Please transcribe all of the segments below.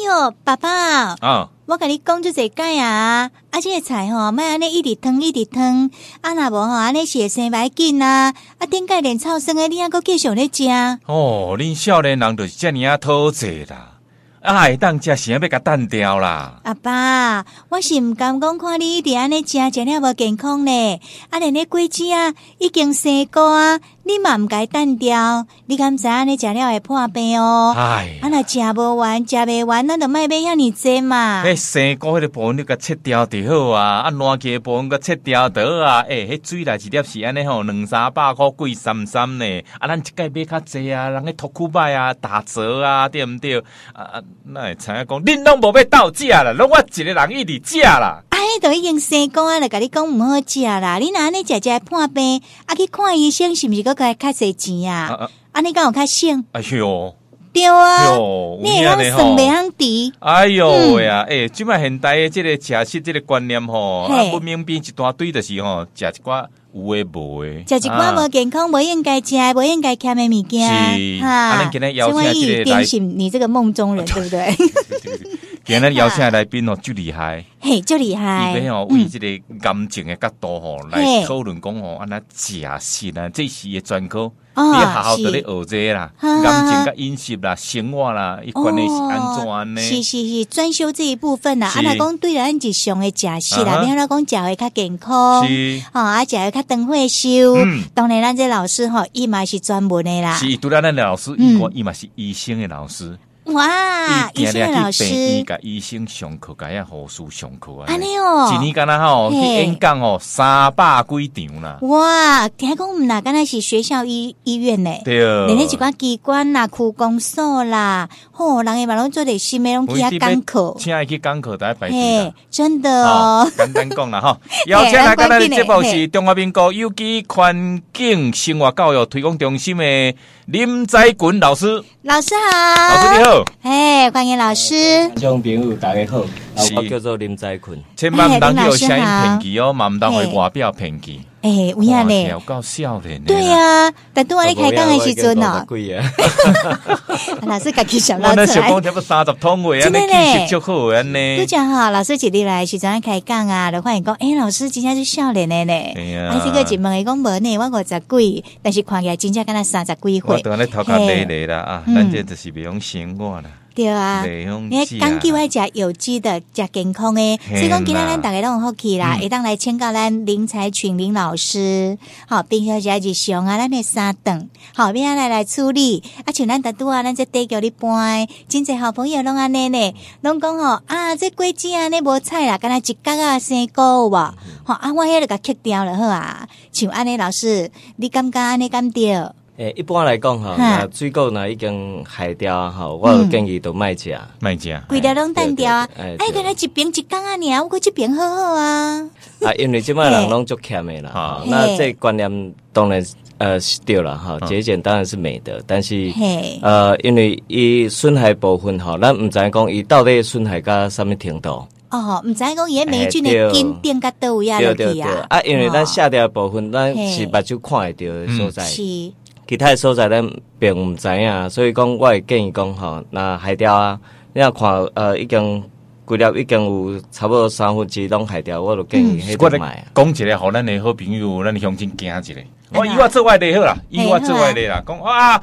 呦，爸爸啊， 我甲你讲就这解啊，这个菜吼，莫安尼一直汤，若无吼安尼是会生歹紧啊，顶解连草生的你还阁继续咧食？ 哦，恁少年人就是遮尔讨济啦，会当食啥要甲单掉啦。 阿爸，我是毋甘讲看你一直安尼食了无健康咧，连咧果子已经生过你嘛毋该单掉，你敢知安尼食了会破病哦？ 哎， 若食无完，食袂完，咱就莫买遐尼济嘛。 迄生果迄个部分你甲切掉就好啊，烂鸡部分甲切掉就好啊。迄水内一粒是安尼吼，200-300块贵33呢。咱一届买较济啊，人迄托库摆打折对毋对？那会知影讲，恁拢无要斗食啦，拢我一个人一直食啦。 迄都已经生过就甲你讲毋好食啦。你若安尼食破病，去看医生是毋是搁该较济钱啊？安尼敢有较省？ 哎呦！ 对啊，你会晓算袂晓治。 哎呦呀，即摆现代的这个食食这个观念吼，文明变一大堆，就是吼食一寡有诶无诶， 食一寡无健康、无应该食、无应该欠的物件。 是，咱今日邀请这个来， 你这个梦中人，对不对？ 今日邀请来宾哦，最厉害， 嘿，最厉害。 伊要为这个感情的角度吼来讨论讲吼，安那食食啊，这是伊的专科。你好好的咧学这啦，感情甲饮食啦、生活啦，伊关系是安怎呢？ 是专修这一部分啦。若讲对咱日常的食食啦，比如讲食会较健康， 是食会较长会修。当然，咱这老师吼，伊嘛是专门的啦。 是，除了咱老师以外，伊嘛是医生的老师。 哇！医生老师， 伊甲医生上课，甲护士上课啊！ 安尼哦， 一年敢若吼去演讲哦，300几场啦！ 哇，听讲毋那敢若是学校医院呢， 对哦， 连迄一寡机关啦、区公所啦，人诶嘛拢做得心诶拢去讲课， 请伊去讲课，大家排队啦， 真的哦。 简单讲啦吼，邀请来咱的节目是中华民国有机环境生活教育推广中心的林载群老师。 老师好， 老师你好， 欢迎老师。 观众朋友大家好，我叫做林载群， 千万唔当去有声音骗记哦，嘛唔当去外表骗记。 有影呢， 有够少年的。 对啊，但拄仔你开讲的时阵哦，老师家己想到出来。 我那想讲差不多30通话，安尼技术就好安尼。 都讲哈，老师一日来时阵开讲就发现讲，老师真正是少年的呢。这个一问伊讲无呢，我50几，但是看起来真正敢若30几岁。 我当然头壳累累啦咱这就是袂用生活啦。 对啊，你讲究爱食有机的、食健康的，所以讲今仔咱大家都很好奇啦，会当来请教咱林采群林老师，好，并且日常咱的三顿，好，要来处理，像咱拄咱这地叫你搬，真侪好朋友拢安尼呢，拢讲这果子安尼无菜啦，敢若一角生果有无？我迄个甲切掉了好啊，像安尼老师，你感觉安尼敢对？ 一般来讲那水果已经害掉我建议都卖食， 规条拢单掉啊！敢若一边一缸尔，我这边好好啊！ 因为现在人拢足欠的啦，那这观念当然是对了节俭当然是美德，但是因为伊损害部分咱唔知讲伊到底损害到什么程度。 唔知讲伊霉菌的根定甲倒位落去啊！ 因为咱下掉的部分，咱是目睭看会到的所在。其他的所在咱并唔知影，所以讲我会建议讲那海钓你若看已经规粒已经有差不多1/3拢海钓，我就建议迄个买。 讲一个，互咱的好朋友，咱的乡亲惊一下。我以我做外地好啦，以我做外地啦，讲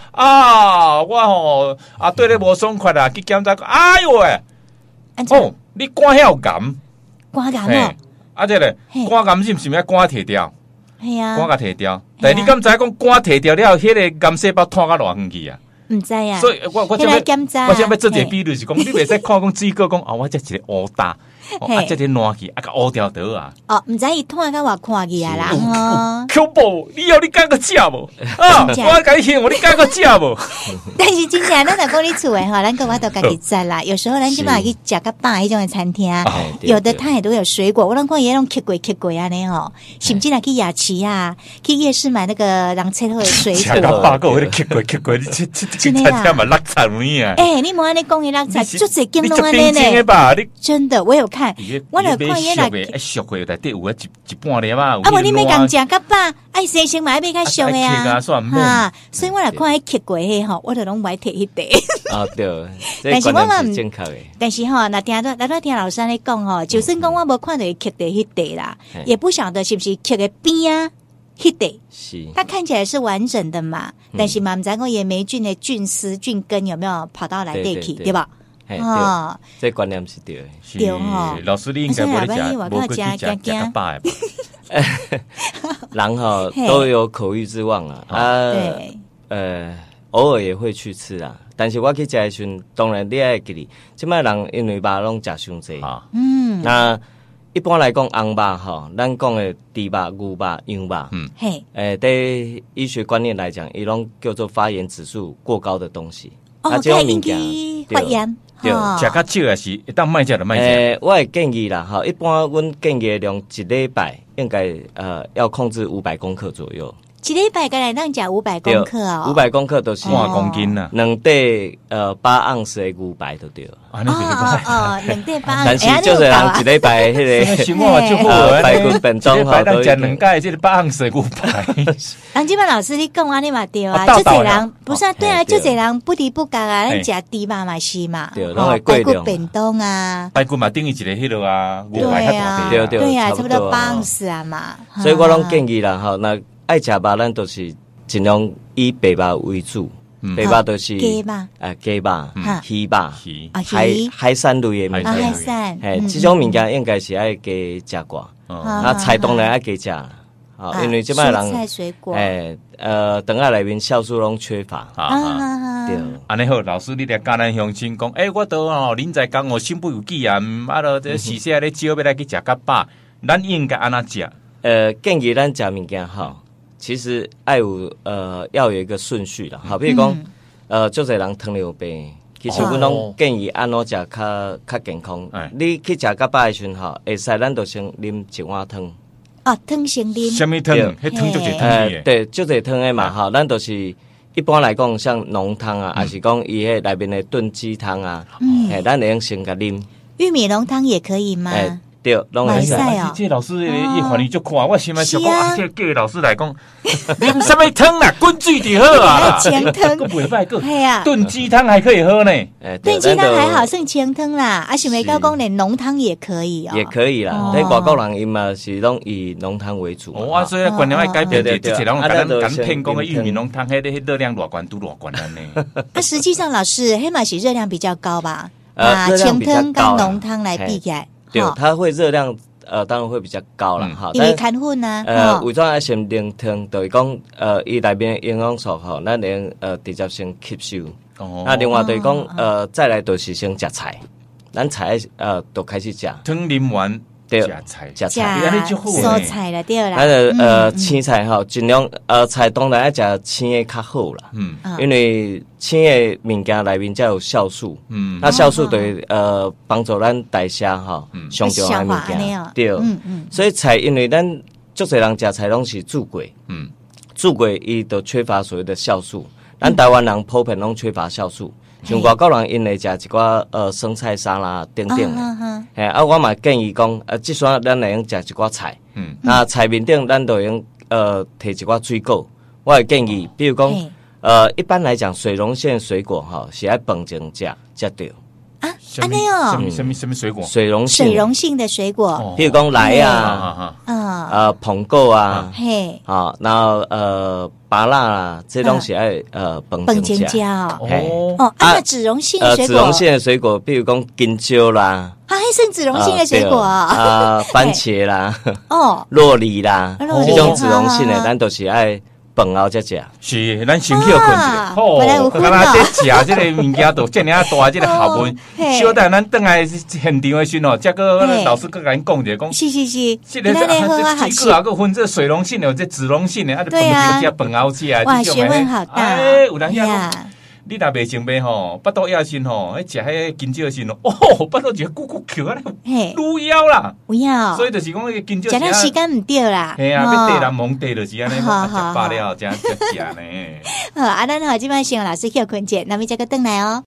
我对你无爽快啦，去检查，哎呦喂，你肝遐有癌， 肝癌这个肝癌是毋是要肝摕掉？ 系啊， 肝甲摕掉，但你敢知讲肝摕掉了，迄个癌细胞拖到偌远去啊？ 唔知啊， 所以我想要做一个比喻是讲，你袂使看讲水果讲我这一个乌大，这个烂去甲乌掉倒啊！ 唔知伊拖到偌看去啊啦！ 恐怖！你敢个食无？我甲你听，你敢个食无？ 但是真正咱若讲你厝诶咱个我都家己摘啦。有时候咱即摆去食个饱迄种的餐厅，有的它也都有水果，我拢看伊拢切过安尼甚至来去夜市去夜市买那个人切好的水果。 食个饱个，迄个切过，你餐厅嘛落惨有影啊！ 你莫安尼讲伊落惨，就这间拢安尼呢。真的，我有看看，我就看伊啦， 熟的内底有一半粒啊， 啊，无你咪讲食较饱，爱生生嘛要较熟的啊，哈，所以我来看迄刻过迄吼，我就拢买摕迄块。 啊对， 但是我嘛正确的， 但是吼，那听老师安尼讲吼，就算讲我无看到伊刻的迄块啦，也不晓得是不是刻的边啊。迄块是，它看起来是完整的嘛，但是嘛，唔知讲野霉菌的菌丝、菌根有没有跑到来对去，对吧？ 哦，这观念是对的， 对哦。老师，你应该不会加加饱的。 人哈都有口欲之望啊，偶尔也会去吃啊。但是我去食的时阵，当然你爱记哩，即摆人因为肉拢食伤济，那。一般来讲，红肉吼，咱讲的猪肉、牛肉、羊肉，对医学观念来讲，伊拢叫做发炎指数过高的东西。 哦，这种物件发炎， 对，食较少也是，一旦卖食就卖食。 我会建议啦，哈，一般阮建议量一礼拜应该要控制500公克左右。 一礼拜个来咱食500公克哦 ，500公克都是半公斤呐 ，2对8盎司的牛排都对。 2对8， 但是就是人一礼拜迄个生活就好排骨便当吼， 都食2盖这个8盎司的牛排。 人基本老师你讲安尼嘛对啊，就这人不是啊，对啊，就这人不离不讲啊，咱食猪肉嘛是嘛，排骨便当啊， 排骨嘛等于一个迄落啊，牛排较大对对啊，差不多8盎司啊嘛。 所以我拢建议啦，吼那。爱食肉，咱都是尽量以白肉为主，白肉都是鸡肉、 鸡肉、鱼肉、海产类的物件。 海产， 这种物件应该是爱加食寡。菜当然爱加食，因为这摆人菜水果， 肠仔内面酵素拢缺乏。 对，安尼好，老师你来教咱乡亲讲，我都恁在讲我心不有忌啊，落这时下咧少要来去食较饱，咱应该安怎食？ 建议咱食物件吼。其实要有一个顺序啦，好，比如讲，就侪人糖尿病，其实阮拢建议安怎食较健康。你去食较饱的时阵吼，会使咱就先啉一碗汤。 哦，汤先啉。 什么汤？迄汤就侪汤的。 对，就侪汤的嘛，吼，咱都是一般来讲，像浓汤啊，还是讲伊迄内面的炖鸡汤啊，咱会用先甲啉。 玉米浓汤也可以吗？ 对，拢会使。 这老师伊反应就快，我心内想讲，这叫老师来讲，啉什么汤啦？滚水就好啊！ 清汤， 袂歹个，炖鸡汤还可以喝呢。 炖鸡汤还好，剩清汤啦。啊，想袂到讲连浓汤也可以哦。 也可以啦，那外国人伊嘛是拢以浓汤为主。 所以观念要改变，这些人敢骗讲的玉米浓汤，迄热量偌悬，都偌悬安尼。 啊，实际上老师，黑嘛是热量比较高吧？清汤跟浓汤来比起来。 对，它会热量当然会比较高啦哈。 因为看混啊， 为怎要先冷汤，就是讲伊内面营养素吼，咱能直接先吸收。那另外就是讲再来就是先食菜，咱菜都开始食。 汤啉完。 食菜， 蔬菜了对啦。 青菜吼，尽量菜当然要食青的较好啦。因为青的物件内面才有酵素。那酵素对帮助咱代谢吼，上重要的物件。对，所以菜因为咱足侪人食菜拢是煮过，煮过伊就缺乏所谓的酵素。咱台湾人普遍拢缺乏酵素。像外国人因会食一寡生菜沙拉等等的，我嘛建议讲，即阵咱会用食一寡菜，那菜面顶咱都用摕一寡水果，我会建议，比如讲一般来讲水溶性水果哈是爱饭前食对。 安尼哦， 什么水果？ 水溶性的水果， 譬如讲梨啊，苹果啊，然后芭乐啊，这东西爱饭前食哦。那脂溶性的水果， 脂溶性的水果，譬如讲香蕉啦， 还剩脂溶性的水果番茄啦，洛梨啦，这种脂溶性的，咱都是爱。饭后才食， 是咱先休困一下。好，刚刚在食这个物件都这么大，这个学问。小等咱等来现场的时候，这个老师佮咱讲一下，讲是， 这个水果啊，佮分这水溶性的，这脂溶性的， 对啊， 饭后吃啊， 哇，学问好大。 有人遐讲。你若袂清白吼，巴肚野心吼，食迄金蕉心哦，巴肚一个咕咕叫啊，愈枵啦， 有枵， 所以就是讲迄个金蕉， 食咱时间毋对啦， 系啊，要地人忙地就是安尼，食饱了才食呢。好， 咱即摆先老师休困者，那么再个转来哦。